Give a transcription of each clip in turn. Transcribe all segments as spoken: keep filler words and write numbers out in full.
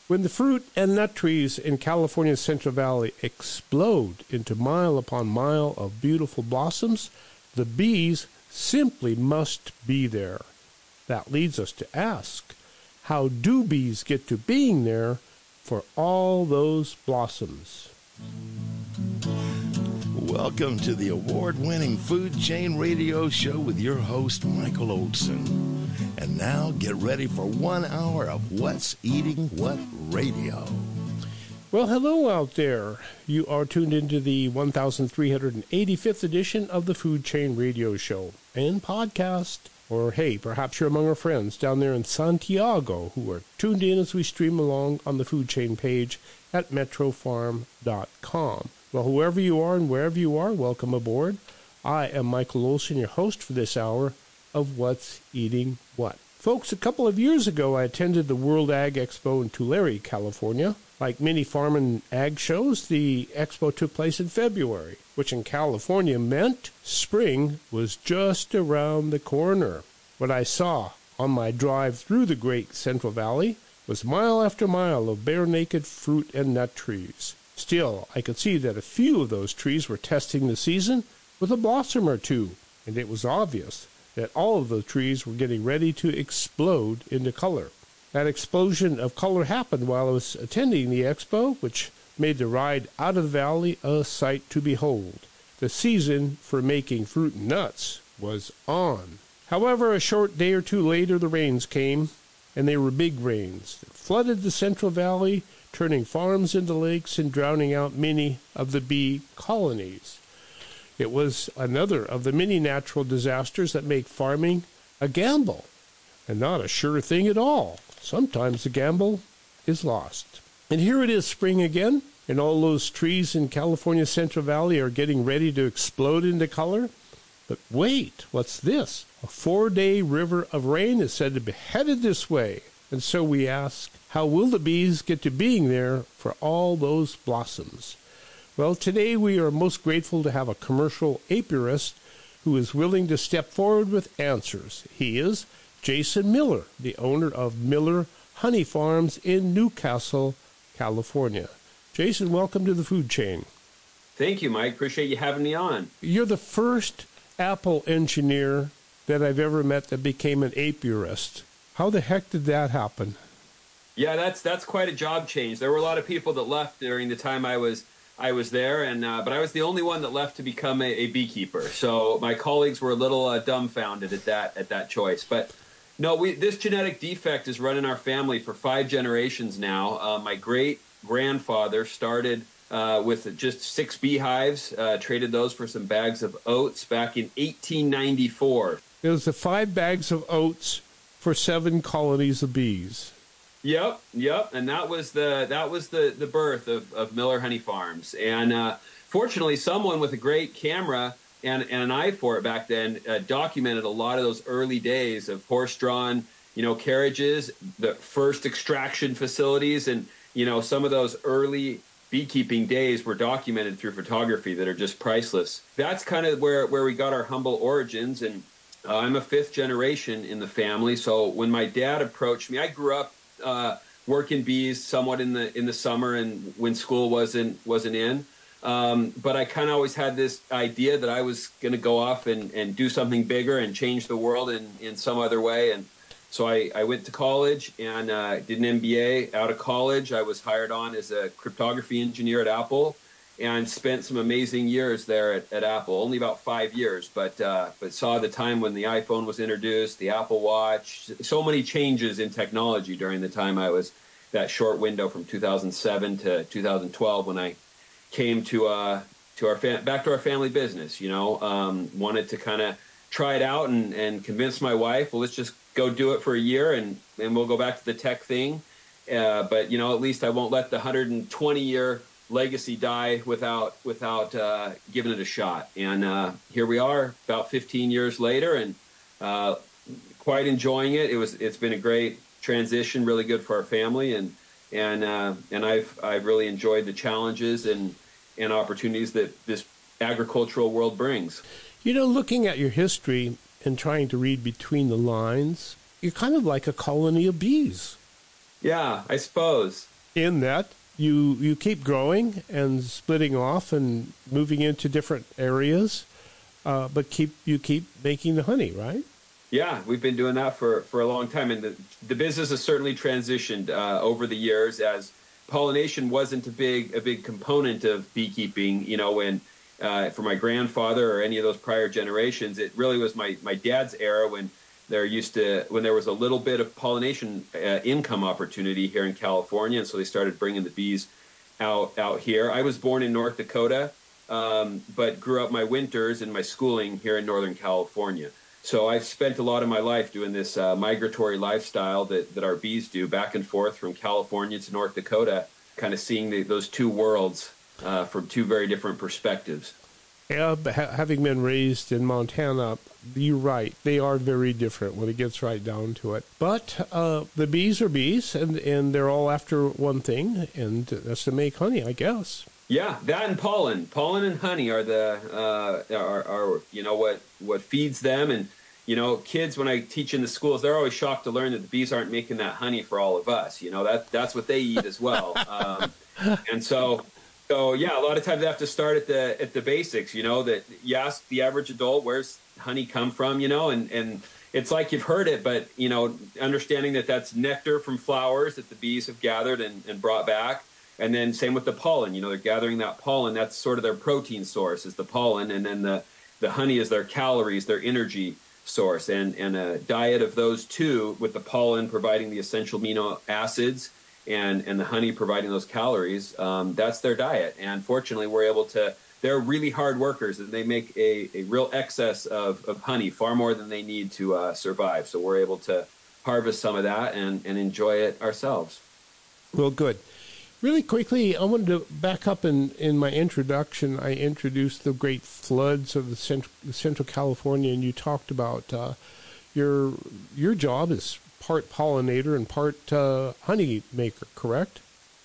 When the fruit and nut trees in California's Central Valley explode into mile upon mile of beautiful blossoms, the bees simply must be there. That leads us to ask, how do bees get to being there for all those blossoms? Welcome to the award-winning Food Chain Radio Show with your host, Michael Olson. And now get ready for one hour of What's Eating What Radio. Well, hello out there. You are tuned into the one thousand three hundred eighty-fifth edition of the Food Chain Radio Show and podcast. Or, hey, perhaps you're among our friends down there in Santiago who are tuned in as we stream along on the Food Chain page at metro farm dot com. Well, whoever you are and wherever you are, welcome aboard. I am Michael Olson, your host for this hour of What's Eating What. Folks, a couple of years ago, I attended the World Ag Expo in Tulare, California. Like many farm and ag shows, the expo took place in February, which in California meant spring was just around the corner. What I saw on my drive through the great Central Valley was mile after mile of bare-naked fruit and nut trees. Still, I could see that a few of those trees were testing the season with a blossom or two, and it was obvious that all of the trees were getting ready to explode into color. That explosion of color happened while I was attending the expo, which made the ride out of the valley a sight to behold. The season for making fruit and nuts was on. However, a short day or two later, the rains came, and they were big rains that flooded the Central Valley, turning farms into lakes and drowning out many of the bee colonies. It was another of the many natural disasters that make farming a gamble, and not a sure thing at all. Sometimes the gamble is lost. And here it is spring again, and all those trees in California's Central Valley are getting ready to explode into color. But wait, what's this? A four-day river of rain is said to be headed this way. And so we ask, how will the bees get to being there for all those blossoms? Well, today we are most grateful to have a commercial apiarist who is willing to step forward with answers. He is Jason Miller, the owner of Miller Honey Farms in Newcastle, California. Jason, welcome to the Food Chain. Thank you, Mike. Appreciate you having me on. You're the first apple engineer that I've ever met that became an apiarist. How the heck did that happen? Yeah, that's that's quite a job change. There were a lot of people that left during the time I was I was there, and uh, but I was the only one that left to become a, a beekeeper. So my colleagues were a little uh, dumbfounded at that at that choice. But no, we this genetic defect is run in our family for five generations now. Uh, my great grandfather started uh, with just six beehives, uh, traded those for some bags of oats back in eighteen ninety-four. It was the five bags of oats for seven colonies of bees. Yep, yep, and that was the that was the, the birth of, of Miller Honey Farms. And uh, fortunately, someone with a great camera and, and an eye for it back then uh, documented a lot of those early days of horse-drawn, you know, carriages, the first extraction facilities, and you know some of those early beekeeping days were documented through photography that are just priceless. That's kind of where where we got our humble origins, and uh, I'm a fifth generation in the family. So when my dad approached me, I grew up uh, working bees somewhat in the in the summer and when school wasn't wasn't in. Um, but I kind of always had this idea that I was going to go off and, and do something bigger and change the world in, in some other way. And so I, I went to college and uh, did an M B A. Out of college, I was hired on as a cryptography engineer at Apple and spent some amazing years there at, at Apple. Only about five years, but uh, but saw the time when the iPhone was introduced, the Apple Watch, so many changes in technology during the time I was, that short window from two thousand seven to two thousand twelve when I came to uh, to our fam- back to our family business. You know, um, wanted to kind of try it out and, and convince my wife, well, let's just go do it for a year and, and we'll go back to the tech thing. Uh, but, you know, at least I won't let the one hundred twenty year legacy die without without uh, giving it a shot. And uh, here we are about fifteen years later and uh, quite enjoying it. It was, it's been a great transition, really good for our family. And, and, uh, and I've, I've really enjoyed the challenges and, and opportunities that this agricultural world brings. You know, looking at your history and trying to read between the lines, you're kind of like a colony of bees. Yeah, I suppose. in that you you keep growing and splitting off and moving into different areas, uh, but keep you keep making the honey, right? Yeah, we've been doing that for, for a long time, and the, the business has certainly transitioned uh, over the years as pollination wasn't a big a big component of beekeeping. You know, when uh, for my grandfather or any of those prior generations, it really was my, my dad's era when there used to when there was a little bit of pollination uh, income opportunity here in California, and so they started bringing the bees out out here. I was born in North Dakota, um, but grew up my winters and my schooling here in Northern California. So I've spent a lot of my life doing this uh, migratory lifestyle that, that our bees do, back and forth from California to North Dakota, kind of seeing the, those two worlds uh, from two very different perspectives. Yeah, ha- having been raised in Montana, you're right. They are very different when it gets right down to it. But uh, the bees are bees, and, and they're all after one thing, and that's to make honey, I guess. Yeah, that and pollen. Pollen and honey are the uh, are, are you know what what feeds them. And you know, kids, when I teach in the schools, they're always shocked to learn that the bees aren't making that honey for all of us. You know, that that's what they eat as well. Um, and so, so yeah, a lot of times they have to start at the at the basics. You know, that you ask the average adult, where's honey come from? You know, and and it's like you've heard it, but you know, understanding that that's nectar from flowers that the bees have gathered and, and brought back. And then same with the pollen, you know, they're gathering that pollen. That's sort of their protein source is the pollen. And then the, the honey is their calories, their energy source. And, and a diet of those two, with the pollen providing the essential amino acids and, and the honey providing those calories, um, that's their diet. And fortunately, we're able to, they're really hard workers, and they make a, a real excess of, of honey, far more than they need to uh, survive. So we're able to harvest some of that and, and enjoy it ourselves. Well, good. Really quickly, I wanted to back up in, in my introduction. I introduced the great floods of the Central, Central California, and you talked about uh, your your job is part pollinator and part uh, honey maker, correct?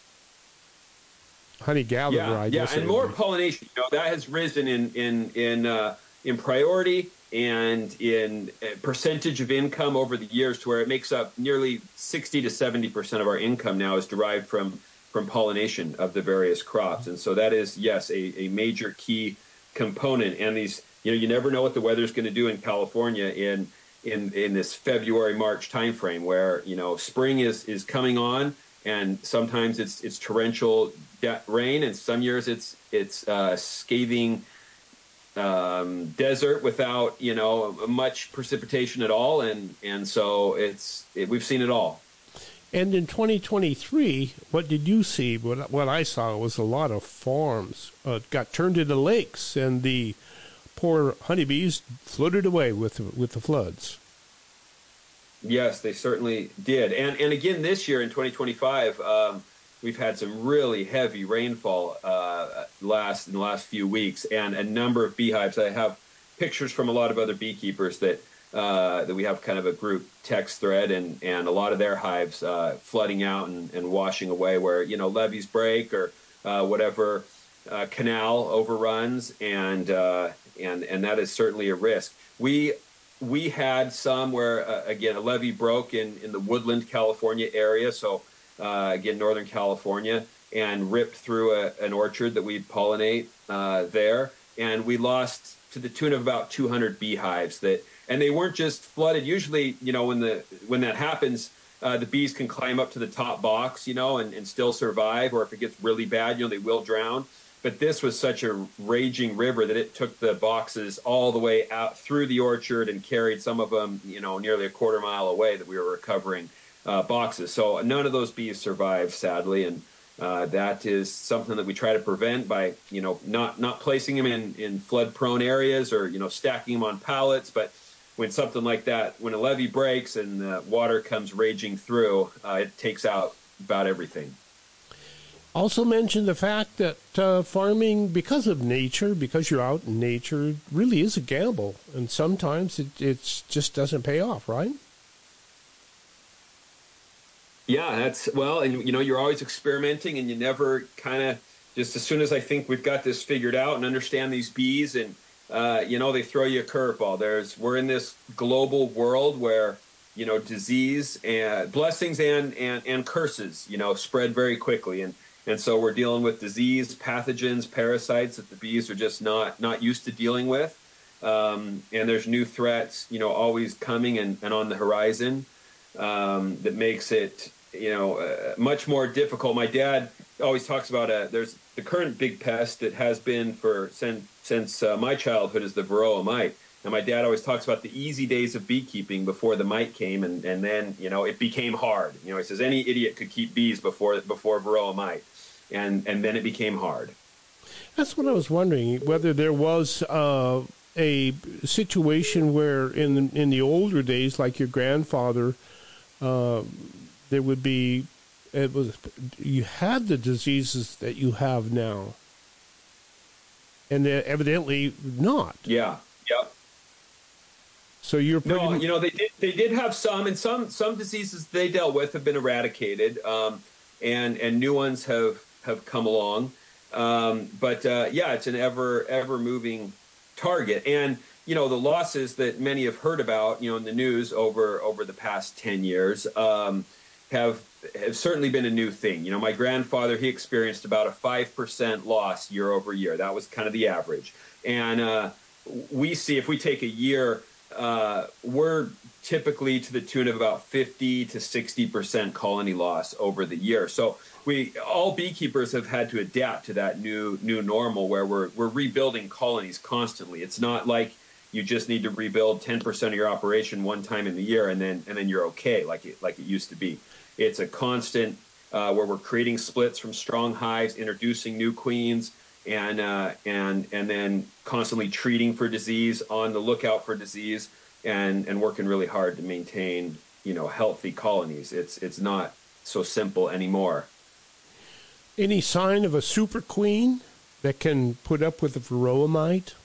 Honey gatherer, yeah, I yeah, guess. Yeah, and more pollination. You know, that has risen in in in uh, in priority and in percentage of income over the years, to where it makes up nearly sixty to seventy percent of our income now is derived from. from pollination of the various crops. And so that is, yes, a, a major key component. And these, you know, you never know what the weather's going to do in California in, in, in this February, March timeframe, where, you know, spring is, is coming on, and sometimes it's, it's torrential de- rain. And some years it's, it's uh, scathing um, desert without, you know, much precipitation at all. And, and so it's, it, we've seen it all. And in twenty twenty-three, what did you see? What, what I saw was a lot of farms uh, got turned into lakes, and the poor honeybees floated away with with the floods. Yes, they certainly did. And and again, this year in twenty twenty-five, um, we've had some really heavy rainfall uh, last in the last few weeks, and a number of beehives. I have pictures from a lot of other beekeepers that uh, that we have kind of a group text thread, and, and a lot of their hives uh, flooding out and, and washing away where, you know, levees break or uh, whatever uh, canal overruns, and uh, and and that is certainly a risk. We we had some where uh, again a levee broke in, in the Woodland, California area, so uh, again Northern California, and ripped through a, an orchard that we pollinate uh, there, and we lost to the tune of about two hundred beehives. That and they weren't just flooded. Usually, you know, when the when that happens, uh, the bees can climb up to the top box, you know, and, and still survive. Or if it gets really bad, you know, they will drown. But this was such a raging river that it took the boxes all the way out through the orchard and carried some of them, you know, nearly a quarter mile away that we were recovering uh, boxes. So none of those bees survived, sadly, and uh, that is something that we try to prevent by, you know, not not placing them in, in flood-prone areas or, you know, stacking them on pallets. But when something like that, when a levee breaks and the water comes raging through, uh, it takes out about everything. Also mention the fact that uh, farming, because of nature, because you're out in nature, really is a gamble. And sometimes it it's just doesn't pay off, right? Yeah, that's, well, and, you know, you're always experimenting, and you never kind of, just as soon as I think we've got this figured out and understand these bees, and, uh, you know, they throw you a curveball. There's, we're in this global world where you know, disease and blessings and, and, and curses, you know, spread very quickly. And, and so we're dealing with disease, pathogens, parasites that the bees are just not, not used to dealing with. Um, and there's new threats, you know, always coming and, and on the horizon, um, that makes it, you know, uh, much more difficult. My dad always talks about a, there's the current big pest that has been for since, since uh, my childhood is the Varroa mite. And my dad always talks about the easy days of beekeeping before the mite came, and, and then, you know, it became hard. You know, he says any idiot could keep bees before before Varroa mite, and and then it became hard. That's what I was wondering, whether there was uh, a situation where in in the older days, like your grandfather, uh, there would be, it was, you had the diseases that you have now, and evidently not. Yeah. Yep. So you're pretty no, you know, they did they did have some, and some some diseases they dealt with have been eradicated, um, and and new ones have have come along. Um, but uh, yeah, it's an ever ever moving target, and you know the losses that many have heard about, you know, in the news over over the past ten years um, have have certainly been a new thing. You know, my grandfather, he experienced about a five percent loss year over year. That was kind of the average, and uh, we see if we take a year. Uh, we're typically to the tune of about fifty to sixty percent colony loss over the year. So we, all beekeepers have had to adapt to that new new normal where we're we're rebuilding colonies constantly. It's not like you just need to rebuild ten percent of your operation one time in the year and then and then you're okay like it like it used to be. It's a constant uh, where we're creating splits from strong hives, introducing new queens, and uh, and and then constantly treating for disease, on the lookout for disease, and and working really hard to maintain, you know, healthy colonies. It's it's not so simple anymore. Any sign of a super queen that can put up with the Varroa mite?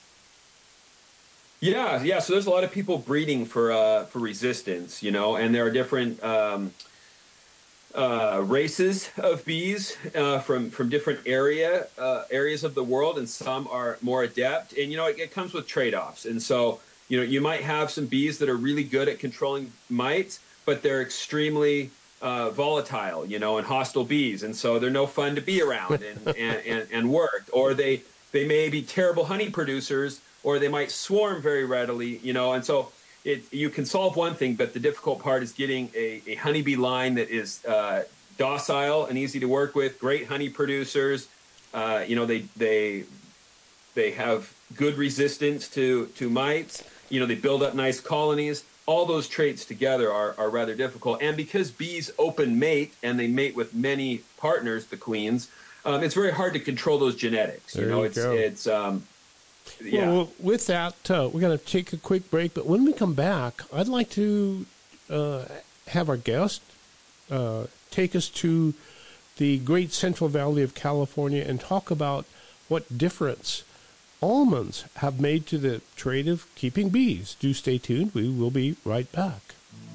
Yeah, yeah. So there's a lot of people breeding for uh, for resistance, you know, and there are different um, uh, races of bees uh, from from different area uh, areas of the world, and some are more adept. And you know, it, it comes with trade-offs. And so, you know, you might have some bees that are really good at controlling mites, but they're extremely uh, volatile, you know, and hostile bees, and so they're no fun to be around and and, and, and work. Or they they may be terrible honey producers, or they might swarm very readily, you know, and so. It, you can solve one thing, but the difficult part is getting a, a honeybee line that is uh, docile and easy to work with. Great honey producers, uh, you know, they they they have good resistance to to mites. You know, they build up nice colonies. All those traits together are are rather difficult. And because bees open mate and they mate with many partners, the queens, um, it's very hard to control those genetics. You there know, you it's go. it's. Um, Yeah. Well, with that, uh, we're going to take a quick break. But when we come back, I'd like to uh, have our guest uh, take us to the great Central Valley of California and talk about what difference almonds have made to the trade of keeping bees. Do stay tuned. We will be right back.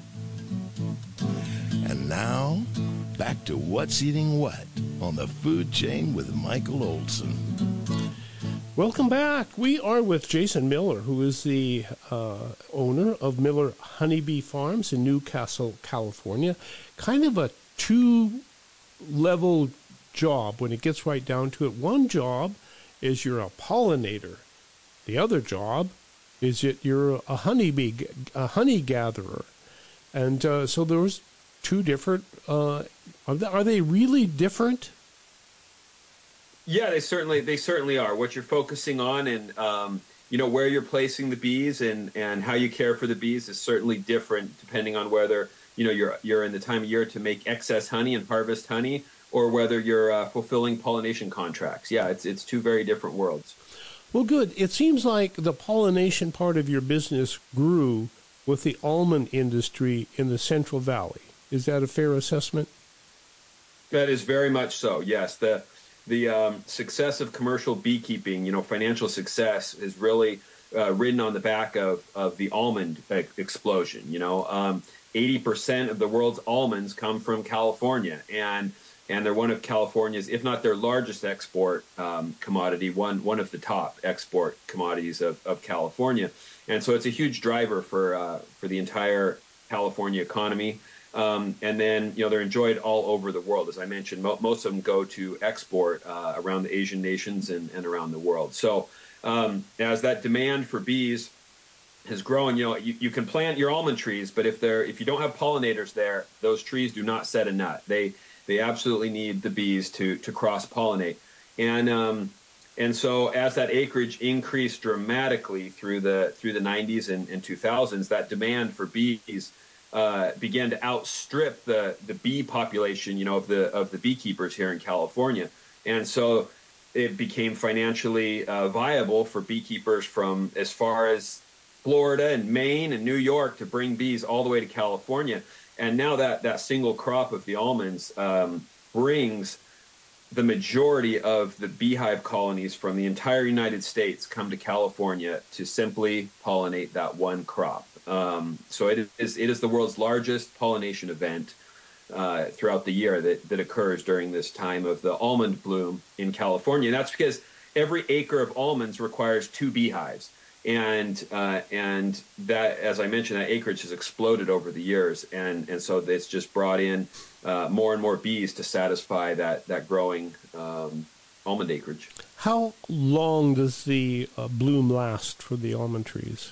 And now, back to What's Eating What on the Food Chain with Michael Olson. Welcome back. We are with Jason Miller, who is the uh, owner of Miller Honeybee Farms in Newcastle, California. Kind of a two-level job when it gets right down to it. One job is you're a pollinator. The other job is that you're a honeybee, a honey gatherer. And uh, so there's two different. Uh, are, they, are they really different? Yeah, they certainly they certainly are. What you're focusing on, and um, you know, where you're placing the bees, and, and how you care for the bees is certainly different depending on whether, you know, you're you're in the time of year to make excess honey and harvest honey, or whether you're uh, fulfilling pollination contracts. Yeah, it's it's two very different worlds. Well, good. It seems like the pollination part of your business grew with the almond industry in the Central Valley. Is that a fair assessment? That is very much so. Yes, the The um, success of commercial beekeeping, you know, financial success is really uh, ridden on the back of, of the almond explosion. You know, um, eighty percent of the world's almonds come from California, and and they're one of California's, if not their largest export um, commodity, one one of the top export commodities of, of California. And so it's a huge driver for uh, for the entire California economy. Um, and then, you know, they're enjoyed all over the world. As I mentioned, mo- most of them go to export uh, around the Asian nations and, and around the world. So um, as that demand for bees has grown, you know, you, you can plant your almond trees, but if they're if you don't have pollinators there, those trees do not set a nut. They they absolutely need the bees to to cross pollinate. And um, and so as that acreage increased dramatically through the through the nineties and, and two thousands, that demand for bees uh, began to outstrip the the bee population, you know, of the of the beekeepers here in California. And so it became financially uh, viable for beekeepers from as far as Florida and Maine and New York to bring bees all the way to California. And now that that single crop of the almonds um, brings the majority of the beehive colonies from the entire United States come to California to simply pollinate that one crop. Um, so it is it is the world's largest pollination event uh, throughout the year that, that occurs during this time of the almond bloom in California. And that's because every acre of almonds requires two beehives. And uh, and that, as I mentioned, that acreage has exploded over the years, and, and so it's just brought in uh, more and more bees to satisfy that that growing um, almond acreage. How long does the uh, bloom last for the almond trees?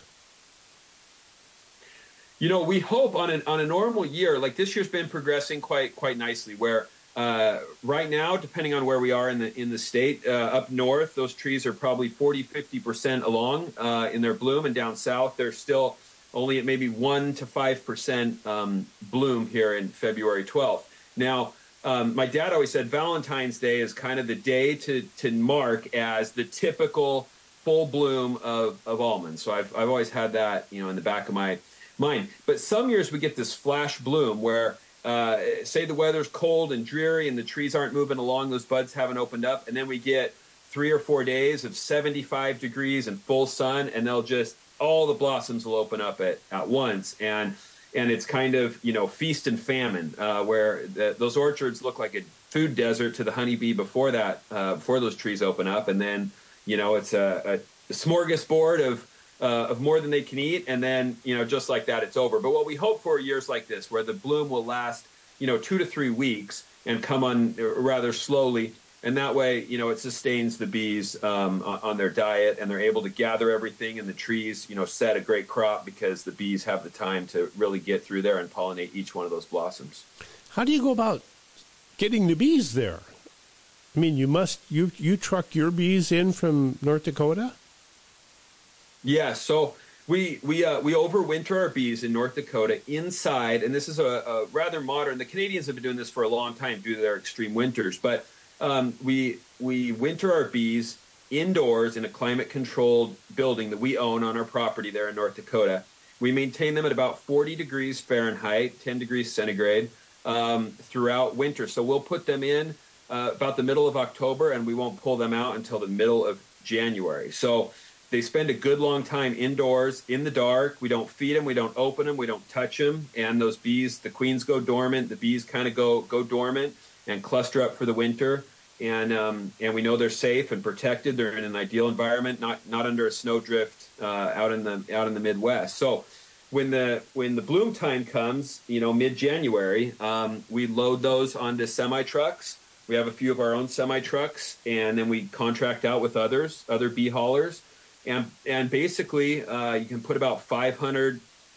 You know, we hope on an on a normal year, like this year's been progressing quite quite nicely. Where uh, right now, depending on where we are in the in the state, uh, up north, those trees are probably forty, fifty percent along uh, in their bloom, and down south, they're still only at maybe one to five percent um, bloom here in February twelfth. Now, um, my dad always said Valentine's Day is kind of the day to to mark as the typical full bloom of, of almonds. So I've I've always had that, you know, in the back of my mind. But some years we get this flash bloom where, uh, say the weather's cold and dreary and the trees aren't moving along, those buds haven't opened up, and then we get three or four days of seventy-five degrees and full sun, and they'll just, all the blossoms will open up at, at once. And and it's kind of, you know, feast and famine, uh, where the, those orchards look like a food desert to the honeybee before that, uh, before those trees open up. And then, you know, it's a, a smorgasbord of Uh, of more than they can eat, and then, you know, just like that, it's over. But what we hope for years like this, where the bloom will last, you know, two to three weeks and come on rather slowly, and that way, you know, it sustains the bees um, on, on their diet, and they're able to gather everything, and the trees, you know, set a great crop because the bees have the time to really get through there and pollinate each one of those blossoms. How do you go about getting the bees there? I mean, you must, you, you truck your bees in from North Dakota? Yeah, so we we uh, we overwinter our bees in North Dakota inside, and this is a, a rather modern. The Canadians have been doing this for a long time due to their extreme winters. But um, we we winter our bees indoors in a climate-controlled building that we own on our property there in North Dakota. We maintain them at about forty degrees Fahrenheit, ten degrees centigrade um, throughout winter. So we'll put them in uh, about the middle of October, and we won't pull them out until the middle of January. So they spend a good long time indoors in the dark. We don't feed them. We don't open them. We don't touch them. And those bees, the queens go dormant. The bees kind of go go dormant and cluster up for the winter. And um, and we know they're safe and protected. They're in an ideal environment, not not under a snowdrift uh, out in the out in the Midwest. So when the when the bloom time comes, you know, mid-January, um, we load those onto semi trucks. We have a few of our own semi trucks, and then we contract out with others, other bee haulers. And and basically, uh, you can put about five hundred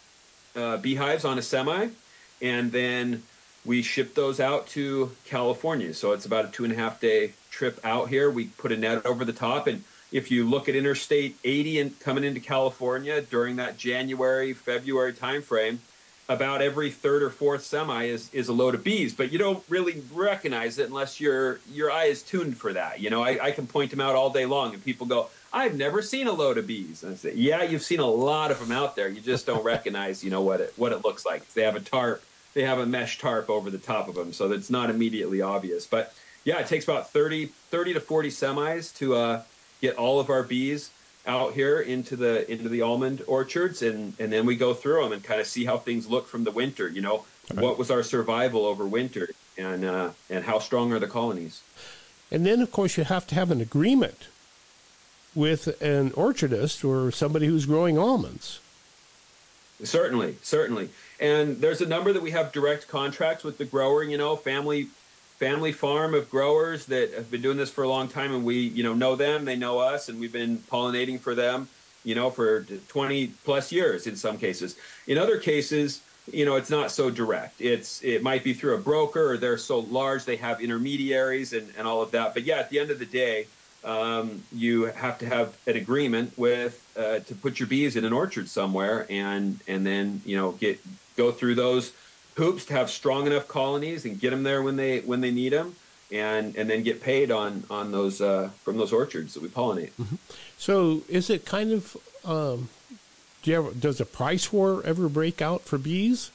uh, beehives on a semi, and then we ship those out to California. So it's about a two and a half day trip out here. We put a net over the top, and if you look at Interstate eighty and coming into California during that January, February timeframe, about every third or fourth semi is, is a load of bees. But you don't really recognize it unless your your eye is tuned for that. You know, I, I can point them out all day long, and people go, I've never seen a load of bees. And I say, yeah, you've seen a lot of them out there. You just don't recognize, you know, what it what it looks like. They have a tarp. They have a mesh tarp over the top of them, so that's not immediately obvious. But yeah, it takes about thirty, thirty to forty semis to uh, get all of our bees out here into the into the almond orchards, and, and then we go through them and kind of see how things look from the winter. You know, right. What was our survival over winter, and uh, and how strong are the colonies? And then, of course, you have to have an agreement with an orchardist or somebody who's growing almonds. Certainly, certainly. And there's a number that we have direct contracts with the grower, you know, family family farm of growers that have been doing this for a long time, and we, you know, know them, they know us, and we've been pollinating for them, you know, for twenty plus years in some cases. In other cases, you know, it's not so direct. It's it might be through a broker, or they're so large they have intermediaries and, and all of that. But yeah, at the end of the day, um, you have to have an agreement with uh, to put your bees in an orchard somewhere, and and then, you know, get go through those hoops to have strong enough colonies and get them there when they when they need them, and and then get paid on on those uh, from those orchards that we pollinate. Mm-hmm. So is it kind of um, do you ever, does a price war ever break out for bees?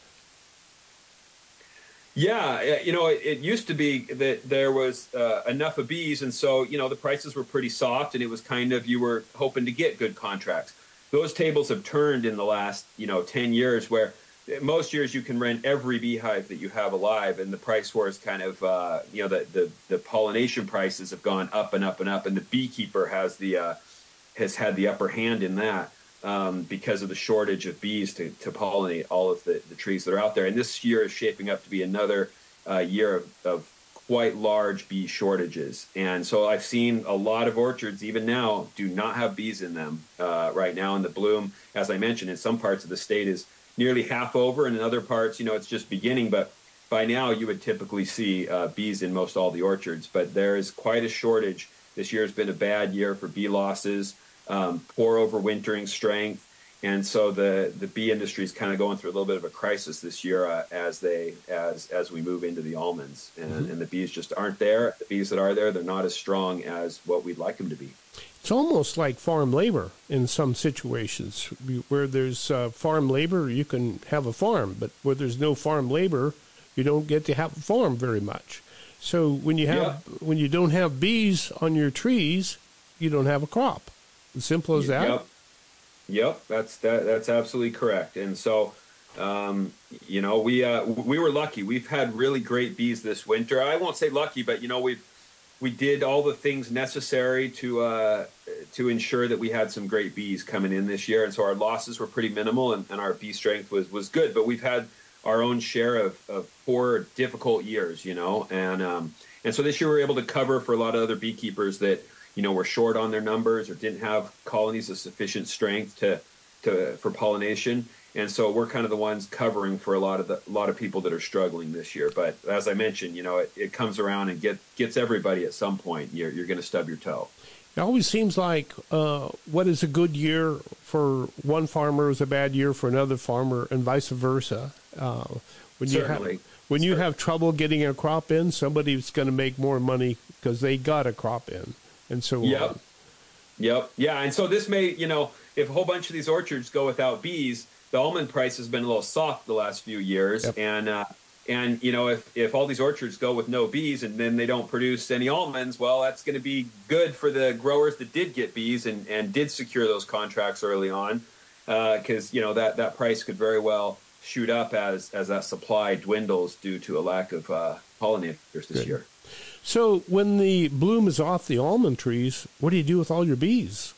Yeah, you know, it, it used to be that there was uh, enough of bees, and so, you know, the prices were pretty soft, and it was kind of, you were hoping to get good contracts. Those tables have turned in the last, you know, ten years, where most years you can rent every beehive that you have alive, and the price war is kind of, uh, you know, the, the the pollination prices have gone up and up and up, and the beekeeper has the uh, has had the upper hand in that. Um, because of the shortage of bees to, to pollinate all of the, the trees that are out there. And this year is shaping up to be another uh, year of, of quite large bee shortages. And so I've seen a lot of orchards, even now, do not have bees in them uh, right now. And the bloom, as I mentioned, in some parts of the state is nearly half over, and in other parts, you know, it's just beginning. But by now, you would typically see uh, bees in most all the orchards. But there is quite a shortage. This year has been a bad year for bee losses. Um, poor overwintering strength, and so the, the bee industry is kind of going through a little bit of a crisis this year uh, as they as as we move into the almonds, and, mm-hmm. and the bees just aren't there. The bees that are there, they're not as strong as what we'd like them to be. It's almost like farm labor in some situations. Where there's uh, farm labor, you can have a farm, but where there's no farm labor, you don't get to have a farm very much. So when you have yeah. when you don't have bees on your trees, you don't have a crop. As simple as that. Yep, yep. That's that. That's absolutely correct. And so, um, you know, we uh, we were lucky. We've had really great bees this winter. I won't say lucky, but you know, we we did all the things necessary to uh, to ensure that we had some great bees coming in this year. And so our losses were pretty minimal, and, and our bee strength was was good. But we've had our own share of, of poor, difficult years, you know, and um, and so this year we were able to cover for a lot of other beekeepers that, you know, were short on their numbers or didn't have colonies of sufficient strength to, to for pollination, and so we're kind of the ones covering for a lot of the a lot of people that are struggling this year. But as I mentioned, you know, it, it comes around and get gets everybody at some point. You're you're going to stub your toe. It always seems like uh, what is a good year for one farmer is a bad year for another farmer, and vice versa. Uh, when you Certainly. have when you have trouble getting a crop in, somebody's going to make more money because they got a crop in. And so, yep, on. yep, yeah. And so this may, you know, if a whole bunch of these orchards go without bees, the almond price has been a little soft the last few years. Yep. And, uh, and you know, if, if all these orchards go with no bees and then they don't produce any almonds, well, that's going to be good for the growers that did get bees and, and did secure those contracts early on, because, uh, you know, that, that price could very well shoot up as, as that supply dwindles due to a lack of uh, pollinators this good. year. So when the bloom is off the almond trees, what do you do with all your bees?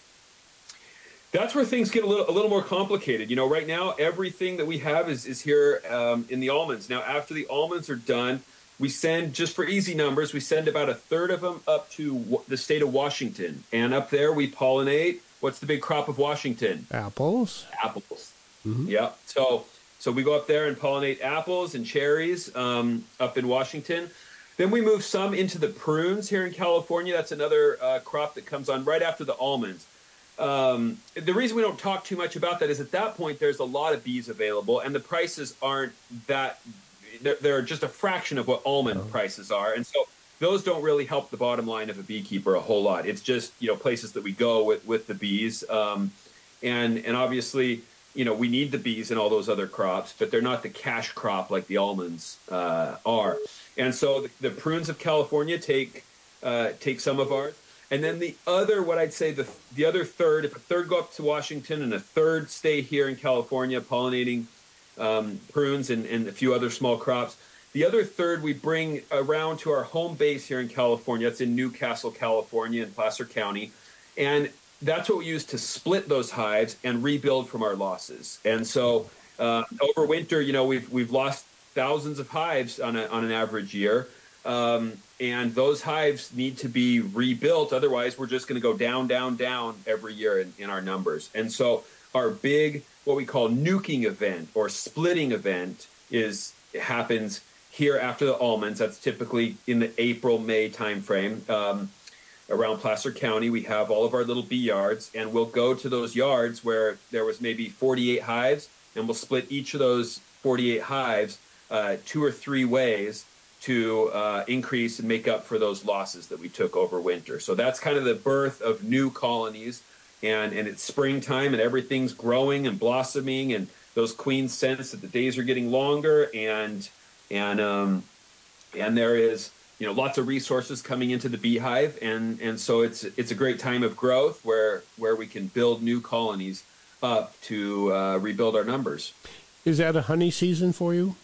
That's where things get a little a little more complicated. You know, right now, everything that we have is, is here um, in the almonds. Now, after the almonds are done, we send, just for easy numbers, we send about a third of them up to w- the state of Washington. And up there, we pollinate. What's the big crop of Washington? Apples. Apples. Mm-hmm. Yeah. So, so we go up there and pollinate apples and cherries um, up in Washington. Then we move some into the prunes here in California. That's another uh, crop that comes on right after the almonds. Um, the reason we don't talk too much about that is at that point there's a lot of bees available, and the prices aren't that they're, they're just a fraction of what almond oh. prices are, and so those don't really help the bottom line of a beekeeper a whole lot. It's just, you know, places that we go with with the bees, um, and and obviously, you know, we need the bees in all those other crops, but they're not the cash crop like the almonds uh, are. And so the, the prunes of California take uh, take some of ours. And then the other, what I'd say, the the other third, if a third go up to Washington and a third stay here in California pollinating um, prunes and, and a few other small crops, the other third we bring around to our home base here in California. That's in Newcastle, California, in Placer County. And that's what we use to split those hives and rebuild from our losses. And so uh, over winter, you know, we've we've lost thousands of hives on a, on an average year, um, and those hives need to be rebuilt. Otherwise, we're just going to go down, down, down every year in, in our numbers. And so our big, what we call nuking event or splitting event is it happens here after the almonds. That's typically in the April, May timeframe. Um, around Placer County, we have all of our little bee yards, and we'll go to those yards where there was maybe forty-eight hives, and we'll split each of those forty-eight hives uh, two or three ways to uh, increase and make up for those losses that we took over winter. So that's kind of the birth of new colonies, and, and it's springtime, and everything's growing and blossoming, and those queens sense that the days are getting longer, and and um, and there is, you know, lots of resources coming into the beehive, and and so it's it's a great time of growth where where we can build new colonies up to uh, rebuild our numbers. Is that a honey season for you?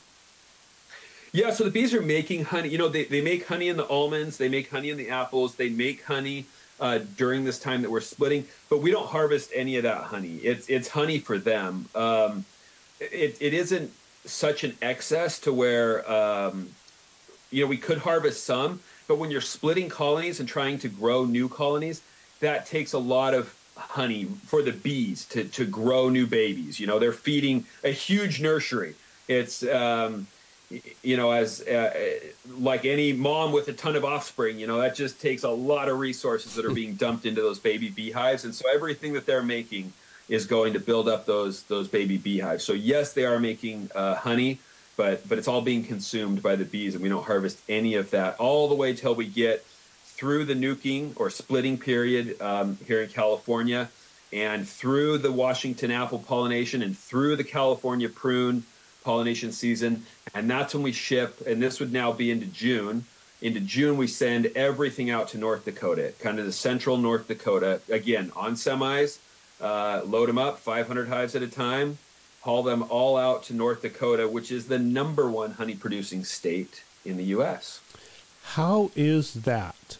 Yeah, so the bees are making honey. You know, they, they make honey in the almonds, they make honey in the apples, they make honey uh, during this time that we're splitting, but we don't harvest any of that honey. It's it's honey for them. Um, it it isn't such an excess to where um, you know, we could harvest some, but when you're splitting colonies and trying to grow new colonies, that takes a lot of honey for the bees to, to grow new babies. You know, they're feeding a huge nursery. It's, um, you know, as uh, like any mom with a ton of offspring, you know, that just takes a lot of resources that are being dumped into those baby beehives. And so everything that they're making is going to build up those those baby beehives. So yes, they are making uh, honey, but but it's all being consumed by the bees, and we don't harvest any of that all the way till we get through the nuking or splitting period um, here in California, and through the Washington apple pollination, and through the California prune pollination season. And that's when we ship, and this would now be into June. Into June, we send everything out to North Dakota, kind of the central North Dakota, again, on semis, uh, load them up, five hundred hives at a time, haul them all out to North Dakota, which is the number one honey-producing state in the U S. How is that?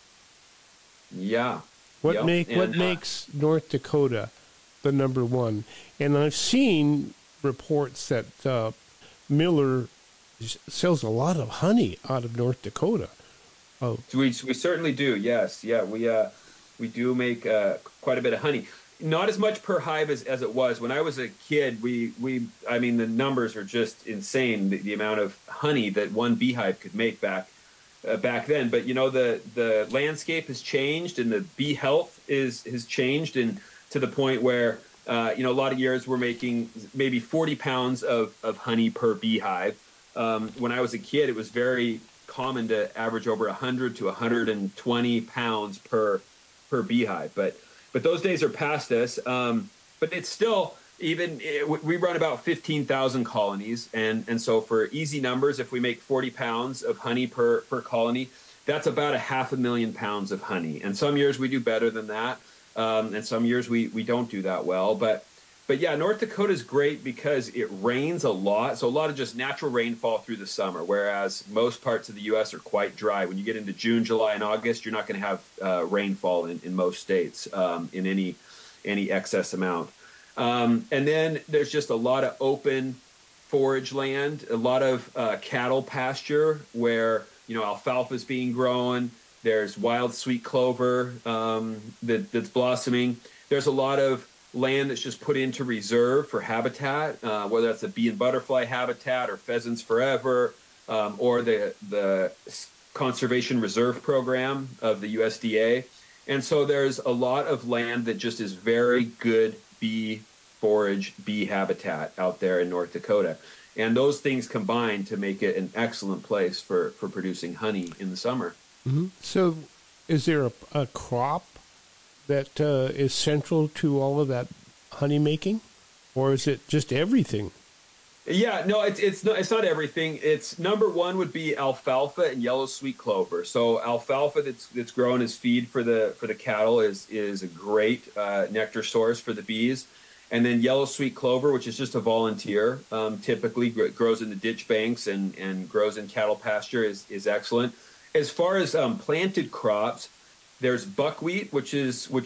Yeah. What yep. make and, what uh, makes North Dakota the number one? And I've seen reports that uh, Miller sells a lot of honey out of North Dakota. Oh, we we certainly do. Yes, yeah, we uh we do make uh, quite a bit of honey. Not as much per hive as, as it was when I was a kid. We we I mean the numbers are just insane. The, the amount of honey that one beehive could make back uh, back then. But you know the the landscape has changed, and the bee health is has changed, and to the point where uh, you know a lot of years we're making maybe forty pounds of of honey per beehive. Um, when I was a kid, it was very common to average over one hundred to one hundred twenty pounds per per beehive, but but those days are past us. Um, but it's still even it, we run about fifteen thousand colonies, and and so for easy numbers, if we make forty pounds of honey per per colony, that's about a half a million pounds of honey. And some years we do better than that, um, and some years we we don't do that well, but. But yeah, North Dakota is great because it rains a lot. So a lot of just natural rainfall through the summer, whereas most parts of the U S are quite dry. When you get into June, July, and August, you're not going to have uh, rainfall in, in most states um, in any any excess amount. Um, and then there's just a lot of open forage land, a lot of uh, cattle pasture where, you know, alfalfa is being grown. There's wild sweet clover um, that, that's blossoming. There's a lot of land that's just put into reserve for habitat, uh, whether that's a bee and butterfly habitat or Pheasants Forever, um, or the the Conservation Reserve Program of the U S D A. And so there's a lot of land that just is very good bee forage, bee habitat out there in North Dakota. And those things combine to make it an excellent place for, for producing honey in the summer. Mm-hmm. So is there a, a crop that uh, is central to all of that honey making, or is it just everything? Yeah, no, it's it's not it's not everything. It's number one would be alfalfa and yellow sweet clover. So alfalfa that's that's grown as feed for the for the cattle is is a great uh, nectar source for the bees, and then yellow sweet clover, which is just a volunteer, um, typically gr- grows in the ditch banks and and grows in cattle pasture, is is excellent. As far as um, planted crops, there's buckwheat, which is which is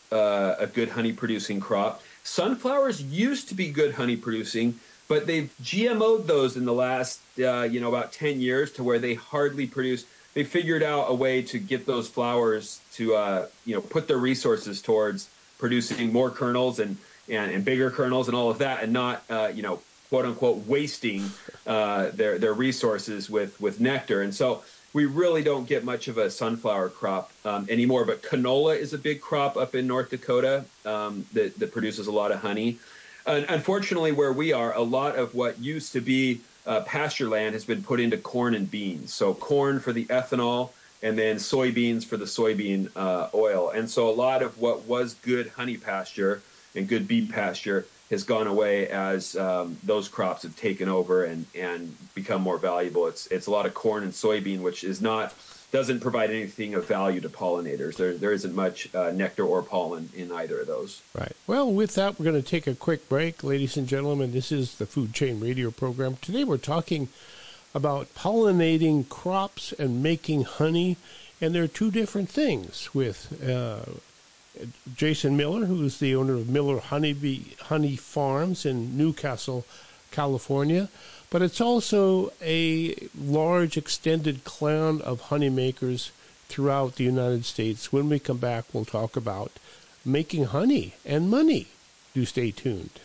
uh, a good honey producing crop. Sunflowers used to be good honey producing, but they've G M O'd those in the last, uh, you know, about ten years to where they hardly produce. They figured out a way to get those flowers to, uh, you know, put their resources towards producing more kernels and, and, and bigger kernels and all of that, and not, uh, you know, quote unquote, wasting uh, their their resources with with nectar. And so we really don't get much of a sunflower crop um, anymore. But canola is a big crop up in North Dakota um, that, that produces a lot of honey. And unfortunately, where we are, a lot of what used to be uh, pasture land has been put into corn and beans. So corn for the ethanol, and then soybeans for the soybean uh, oil. And so a lot of what was good honey pasture and good bee pasture has gone away as um, those crops have taken over and, and become more valuable. It's it's a lot of corn and soybean, which is not doesn't provide anything of value to pollinators. There there isn't much uh, nectar or pollen in either of those. Right. Well, with that, we're going to take a quick break, ladies and gentlemen. This is the Food Chain Radio program. Today, we're talking about pollinating crops and making honey, and there are two different things with. Uh, Jason Miller, who is the owner of Miller Honeybee Honey Farms in Newcastle, California. But it's also a large extended clan of honeymakers throughout the United States. When we come back, we'll talk about making honey and money. Do stay tuned.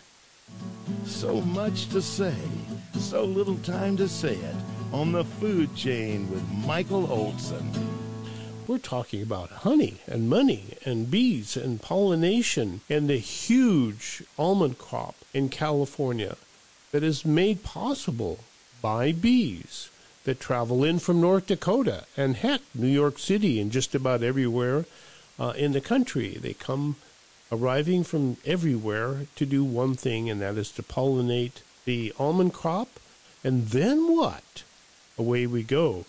So much to say, so little time to say it on the Food Chain with Michael Olson. We're talking about honey and money and bees and pollination and the huge almond crop in California that is made possible by bees that travel in from North Dakota and, heck, New York City and just about everywhere uh, in the country. They come arriving from everywhere to do one thing, and that is to pollinate the almond crop. And then what? Away we go.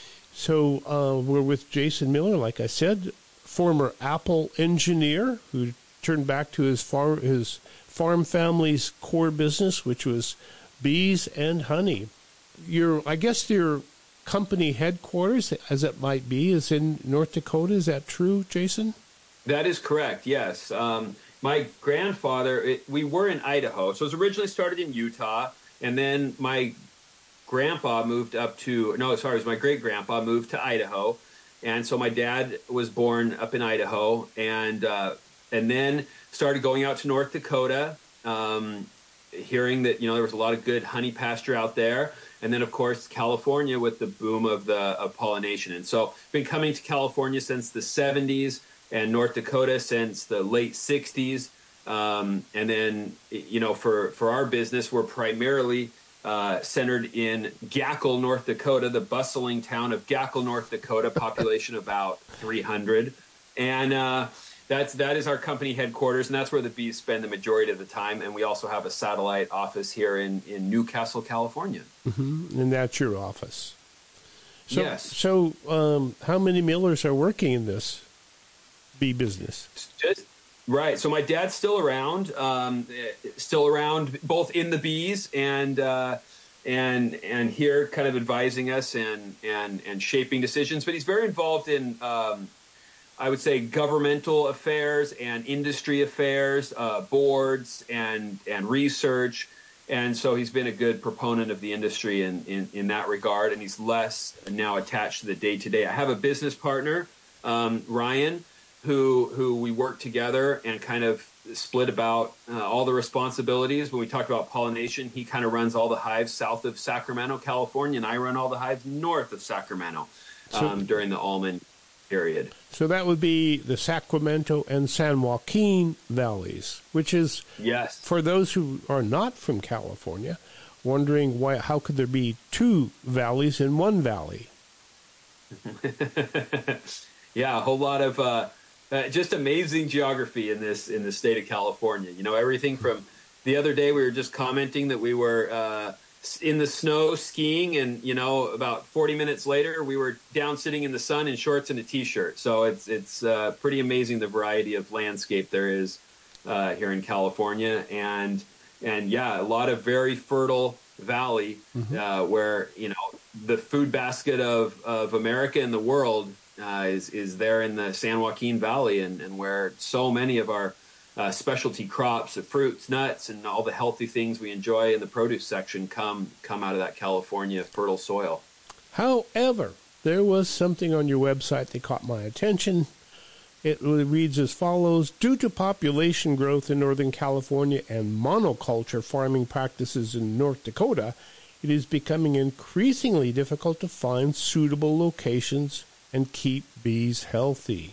So uh, we're with Jason Miller, like I said, former Apple engineer who turned back to his farm, his farm family's core business, which was bees and honey. Your, I guess your company headquarters, as it might be, is in North Dakota. Is that true, Jason? That is correct, yes. Um, my grandfather, it, we were in Idaho. So it was originally started in Utah, and then my grandpa moved up to, no, sorry, it was my great-grandpa moved to Idaho. And so my dad was born up in Idaho, and uh, and then started going out to North Dakota, um, hearing that, you know, there was a lot of good honey pasture out there. And then, of course, California with the boom of the of pollination. And so been coming to California since the seventies and North Dakota since the late sixties. Um, and then, you know, for, for our business, we're primarily Uh, centered in Gackle, North Dakota, the bustling town of Gackle, North Dakota, population about three hundred. And uh, that's, that is our company headquarters, and that's where the bees spend the majority of the time. And we also have a satellite office here in, in Newcastle, California. Mm-hmm. And that's your office. So, yes. So um, how many millers are working in this bee business? Just Right. So my dad's still around, um, still around both in the bees and uh, and and here kind of advising us and, and, and shaping decisions. But he's very involved in, um, I would say, governmental affairs and industry affairs, uh, boards and and research. And so he's been a good proponent of the industry in, in, in that regard. And he's less now attached to the day-to-day. I have a business partner, um, Ryan, who who we work together and kind of split about uh, all the responsibilities. When we talk about pollination, he kind of runs all the hives south of Sacramento, California, and I run all the hives north of Sacramento um, so, during the almond period. So that would be the Sacramento and San Joaquin valleys, which is, yes, for those who are not from California, wondering why, how could there be two valleys in one valley? Yeah, a whole lot of uh, uh, just amazing geography in this in the state of California. You know, everything from the other day we were just commenting that we were uh, in the snow skiing, and you know, about forty minutes later we were down sitting in the sun in shorts and a t-shirt. So it's it's uh, pretty amazing the variety of landscape there is uh, here in California, and and yeah, a lot of very fertile valley mm-hmm. uh, where you know the food basket of of America and the world uh, is is there in the San Joaquin Valley, and, and where so many of our uh, specialty crops of fruits, nuts, and all the healthy things we enjoy in the produce section come come out of that California fertile soil. However, there was something on your website that caught my attention. It reads as follows: due to population growth in Northern California and monoculture farming practices in North Dakota, it is becoming increasingly difficult to find suitable locations and keep bees healthy.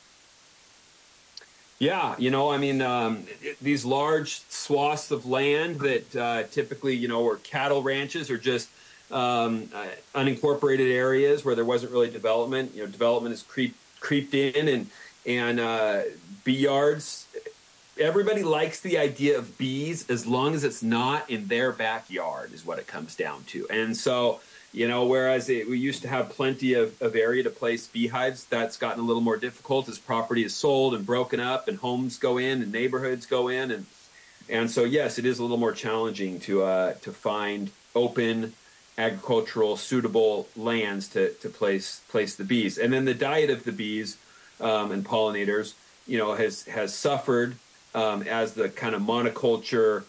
Yeah, you know, I mean, um, it, these large swaths of land that uh, typically, you know, were cattle ranches or just um, uh, unincorporated areas where there wasn't really development. You know, development has creep, creeped in, and and uh, bee yards. Everybody likes the idea of bees as long as it's not in their backyard, is what it comes down to. And so, you know, whereas it, we used to have plenty of, of area to place beehives, that's gotten a little more difficult as property is sold and broken up and homes go in and neighborhoods go in. And and so, yes, it is a little more challenging to uh, to find open, agricultural, suitable lands to, to place place the bees. And then the diet of the bees um, and pollinators, you know, has, has suffered Um, as the kind of monoculture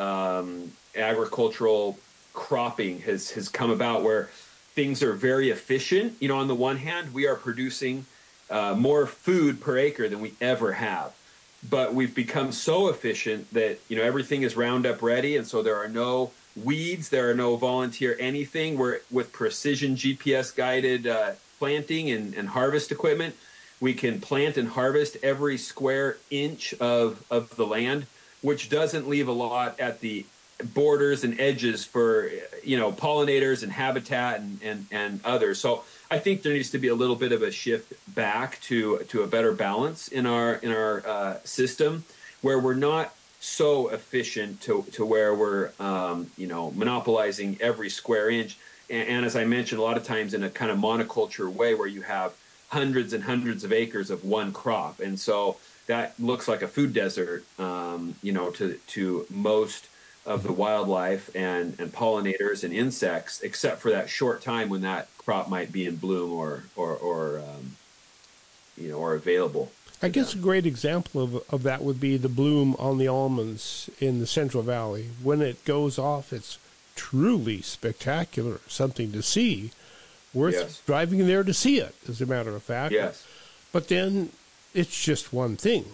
um, agricultural cropping has, has come about, where things are very efficient. You know, on the one hand, we are producing uh, more food per acre than we ever have. But we've become so efficient that, you know, everything is Roundup ready. And so there are no weeds, there are no volunteer anything. We're with precision G P S guided uh, planting and, and harvest equipment. We can plant and harvest every square inch of, of the land, which doesn't leave a lot at the borders and edges for, you know, pollinators and habitat and, and, and others. So I think there needs to be a little bit of a shift back to to a better balance in our in our uh, system, where we're not so efficient to, to where we're, um, you know, monopolizing every square inch. And, and as I mentioned, a lot of times in a kind of monoculture way where you have hundreds and hundreds of acres of one crop. And so that looks like a food desert, um, you know, to to most of the wildlife and, and pollinators and insects, except for that short time when that crop might be in bloom or, or, or um, you know, or available. I guess a great example of, of that would be the bloom on the almonds in the Central Valley. When it goes off, it's truly spectacular, something to see. Worth yes. driving there to see it, as a matter of fact. Yes. But then it's just one thing.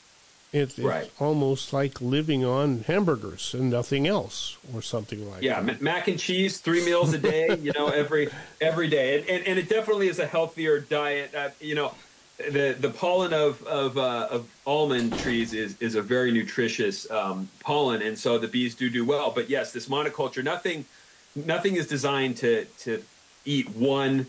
It, right. It's almost like living on hamburgers and nothing else, or something like yeah, that. Yeah, mac and cheese, three meals a day, you know, every every day. And, and, and it definitely is a healthier diet. Uh, you know, the the pollen of of, uh, of almond trees is, is a very nutritious um, pollen, and so the bees do do well. But yes, this monoculture, nothing nothing is designed to to eat one,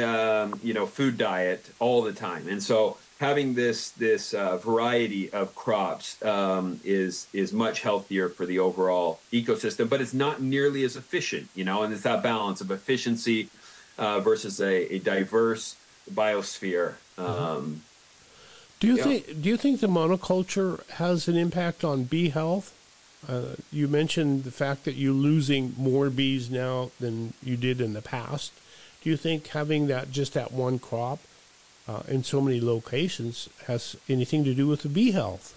um, you know, food diet all the time. And so having this this uh, variety of crops um, is is much healthier for the overall ecosystem, but it's not nearly as efficient, you know, and it's that balance of efficiency uh, versus a, a diverse biosphere. Um, do you yeah. think do you think the monoculture has an impact on bee health? Uh, you mentioned the fact that you're losing more bees now than you did in the past. Do you think having that just that one crop uh, in so many locations has anything to do with the bee health?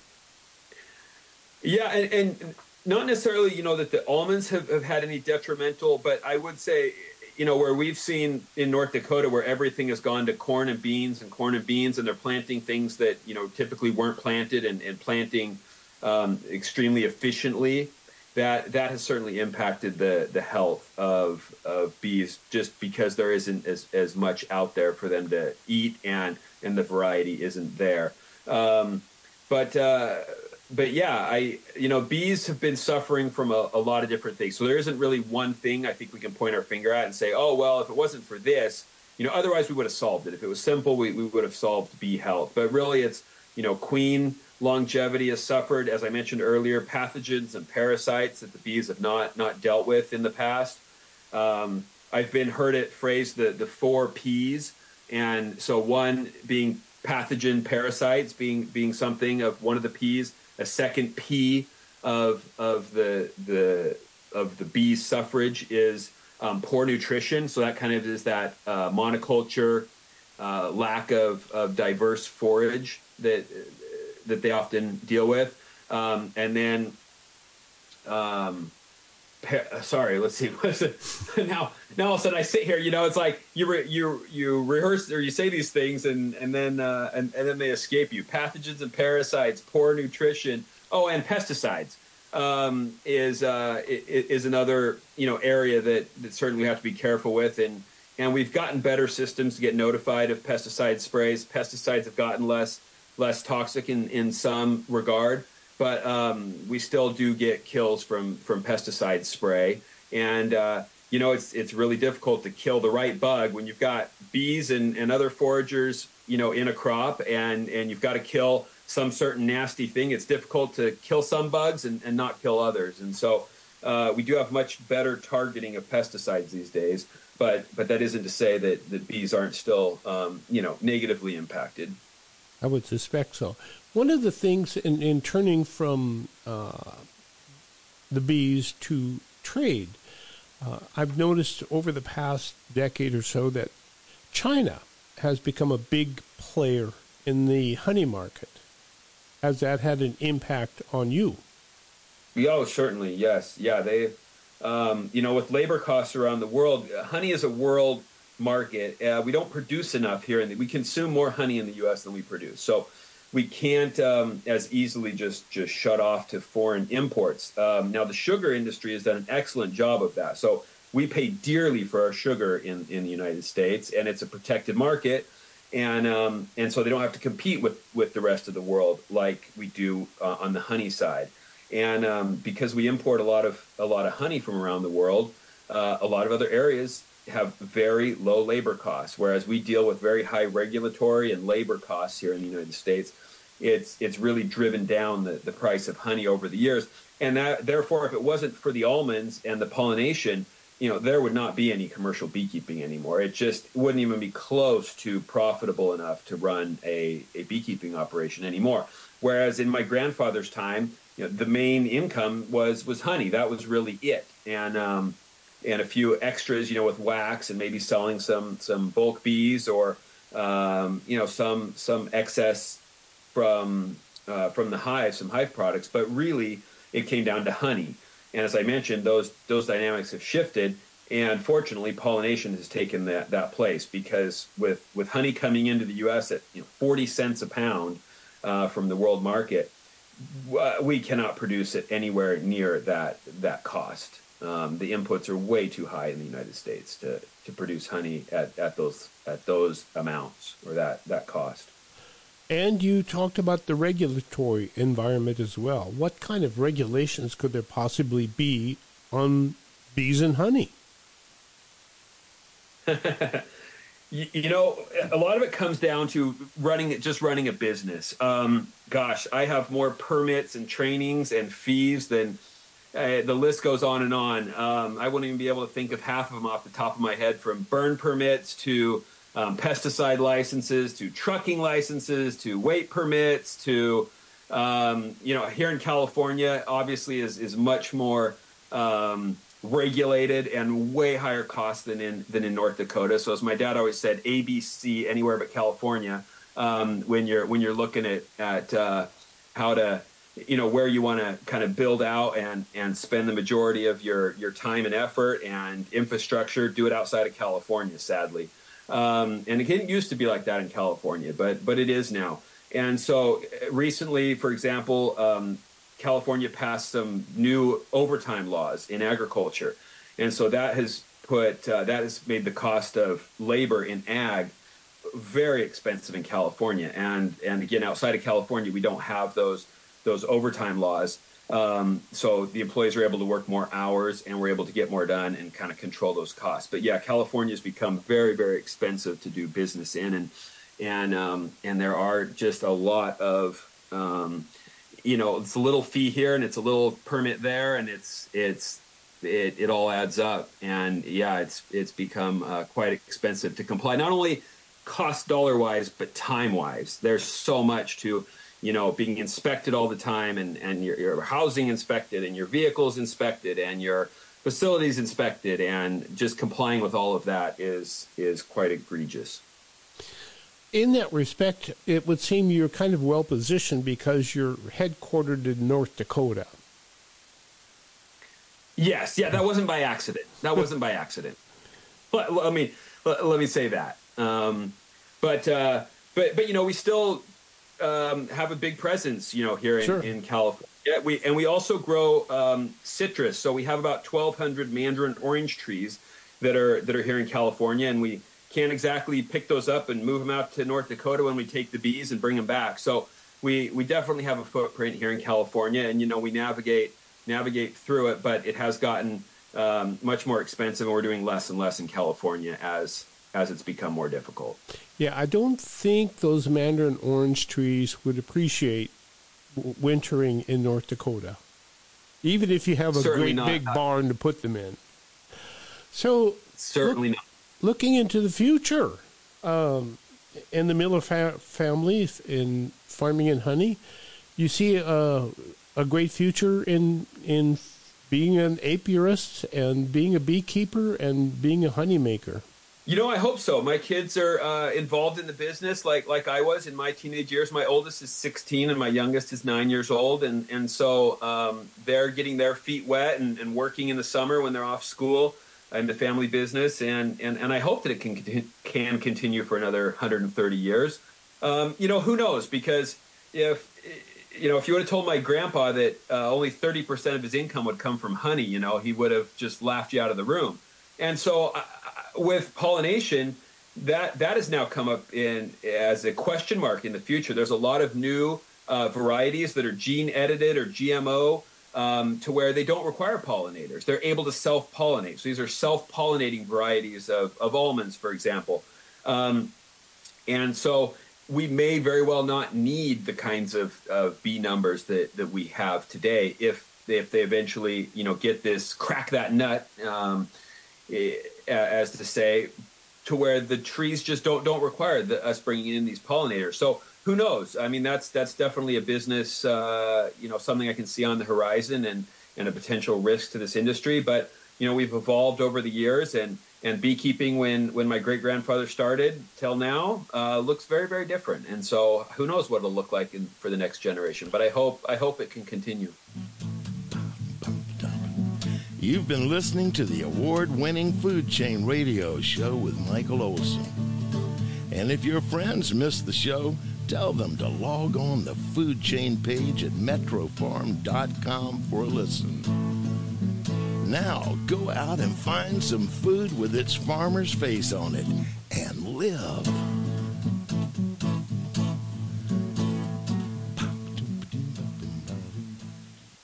Yeah, and, and not necessarily, you know, that the almonds have, have had any detrimental, but I would say, you know, where we've seen in North Dakota where everything has gone to corn and beans and corn and beans, and they're planting things that, you know, typically weren't planted and, and planting Um, extremely efficiently, that that has certainly impacted the the health of of bees, just because there isn't as, as much out there for them to eat, and and the variety isn't there. Um, but uh, but yeah, I you know bees have been suffering from a, a lot of different things. So there isn't really one thing I think we can point our finger at and say, oh well, if it wasn't for this, you know, otherwise we would have solved it. If it was simple, we we would have solved bee health. But really, it's you know queen longevity has suffered, as I mentioned earlier, pathogens and parasites that the bees have not not dealt with in the past. Um, I've been heard it phrased the the four P's, and so one being pathogen parasites being being something of one of the P's. A second P of of the the of the bees' suffrage is um, poor nutrition. So that kind of is that uh, monoculture uh, lack of, of diverse forage that that they often deal with, um, and then. Um, Sorry, let's see. now, now all of a sudden I sit here. You know, it's like you re, you you rehearse or you say these things, and and then uh, and and then they escape you. Pathogens and parasites, poor nutrition. Oh, and pesticides um, is uh, is another you know area that that certainly we have to be careful with. And and we've gotten better systems to get notified of pesticide sprays. Pesticides have gotten less less toxic in in some regard. But um, we still do get kills from, from pesticide spray. And, uh, you know, it's it's really difficult to kill the right bug when you've got bees and, and other foragers, you know, in a crop, and, and you've got to kill some certain nasty thing. It's difficult to kill some bugs and, and not kill others. And so uh, we do have much better targeting of pesticides these days. But but that isn't to say that, that bees aren't still, um, you know, negatively impacted. I would suspect so. One of the things in, in turning from uh, the bees to trade, uh, I've noticed over the past decade or so that China has become a big player in the honey market. Has that had an impact on you? Oh, certainly, yes. Yeah, they, um, you know, with labor costs around the world, honey is a world market. Uh, we don't produce enough here, and we consume more honey in the U S than we produce. So we can't um, as easily just, just shut off to foreign imports. Um, now, the sugar industry has done an excellent job of that. So we pay dearly for our sugar in, in the United States, and it's a protected market. And um, and so they don't have to compete with, with the rest of the world like we do uh, on the honey side. And um, because we import a lot of a lot of honey from around the world, uh, a lot of other areas have very low labor costs, whereas we deal with very high regulatory and labor costs here in the United States. It's it's really driven down the, the price of honey over the years. And that, therefore, if it wasn't for the almonds and the pollination, you know, there would not be any commercial beekeeping anymore. It just wouldn't even be close to profitable enough to run a, a beekeeping operation anymore. Whereas in my grandfather's time, you know, the main income was was honey. That was really it. And um, and a few extras, you know, with wax and maybe selling some some bulk bees or um, you know some some excess from uh, from the hive, some hive products. But really, it came down to honey. And as I mentioned, those those dynamics have shifted, and fortunately, pollination has taken that, that place, because with, with honey coming into the U S at you know, forty cents a pound uh, from the world market, we cannot produce it anywhere near that that cost. Um, the inputs are way too high in the United States to, to produce honey at, at those at those amounts or that, that cost. And you talked about the regulatory environment as well. What kind of regulations could there possibly be on bees and honey? you, you know, a lot of it comes down to running just running a business. Um, gosh, I have more permits and trainings and fees than uh, the list goes on and on. Um, I wouldn't even be able to think of half of them off the top of my head, from burn permits to Um, pesticide licenses to trucking licenses to weight permits to, um, you know, here in California, obviously is, is much more um, regulated and way higher cost than in than in North Dakota. So as my dad always said, A B C anywhere but California um, when you're when you're looking at at uh, how to, you know, where you want to kind of build out and and spend the majority of your your time and effort and infrastructure. Do it outside of California, sadly. Um, and it didn't used to be like that in California, but but it is now. And so recently, for example, um, California passed some new overtime laws in agriculture, and so that has put uh, that has made the cost of labor in ag very expensive in California. And and again, outside of California, we don't have those those overtime laws. Um, so the employees are able to work more hours, and we're able to get more done and kind of control those costs. But yeah, California has become very, very expensive to do business in, and and um, and there are just a lot of um, you know, it's a little fee here and it's a little permit there, and it's it's it, it all adds up. And yeah, it's it's become uh, quite expensive to comply, not only cost dollar wise, but time wise. There's so much to, you know, being inspected all the time, and, and your, your housing inspected, and your vehicles inspected, and your facilities inspected, and just complying with all of that is is quite egregious. in that respect, it would seem you're kind of well positioned because you're headquartered in North Dakota. Yes, yeah, that wasn't by accident. That wasn't by accident. But I mean, let, let me say that. Um, but uh, but but you know, we still um, have a big presence, you know, here in, sure. in California. Yeah, we and we also grow um, citrus. So we have about twelve hundred mandarin orange trees that are that are here in California, and we can't exactly pick those up and move them out to North Dakota when we take the bees and bring them back. So we we definitely have a footprint here in California, and you know, we navigate. navigate through it, but it has gotten um, much more expensive, and we're doing less and less in California as as it's become more difficult. Yeah, I don't think those mandarin orange trees would appreciate w- wintering in North Dakota, even if you have a Certainly great not. big barn to put them in. So certainly look, not. Looking into the future, um, in the Miller fa- family in farming and honey, you see a a great future in in being an apiarist and being a beekeeper and being a honey maker. You know, I hope so. My kids are uh, involved in the business like like I was in my teenage years. My oldest is sixteen and my youngest is nine years old. And, and so um, they're getting their feet wet and, and working in the summer when they're off school in the family business. And, and, and I hope that it can, can continue for another one hundred thirty years. Um, you know, who knows? Because if... You know, if you would have told my grandpa that uh, only thirty percent of his income would come from honey, you know, he would have just laughed you out of the room. And so uh, with pollination, that that has now come up in as a question mark in the future. There's a lot of new uh, varieties that are gene edited or G M O um, to where they don't require pollinators. They're able to self-pollinate. So these are self-pollinating varieties of, of almonds, for example. Um, and so... we may very well not need the kinds of, of bee numbers that, that we have today if if they eventually, you know, get this, crack that nut, um, as to say, to where the trees just don't don't require the, us bringing in these pollinators. So who knows? I mean, that's that's definitely a business, uh, you know, something I can see on the horizon and, and a potential risk to this industry. But, you know, we've evolved over the years, and And beekeeping, when, when my great-grandfather started till now, uh, looks very, very different. And so who knows what it'll look like in, for the next generation. But I hope I hope it can continue. You've been listening to the award-winning Food Chain Radio Show with Michael Olson. And if your friends missed the show, tell them to log on the Food Chain page at metro farm dot com for a listen. Now, go out and find some food with its farmer's face on it and live.